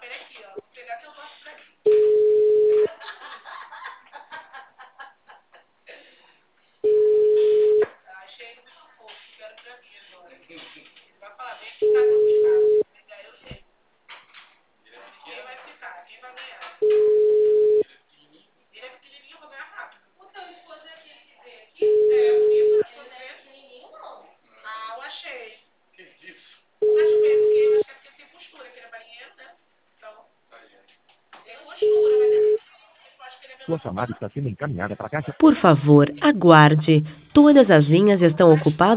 Sua chamada está sendo encaminhada para a caixa. Por favor, aguarde. Todas as linhas estão ocupadas.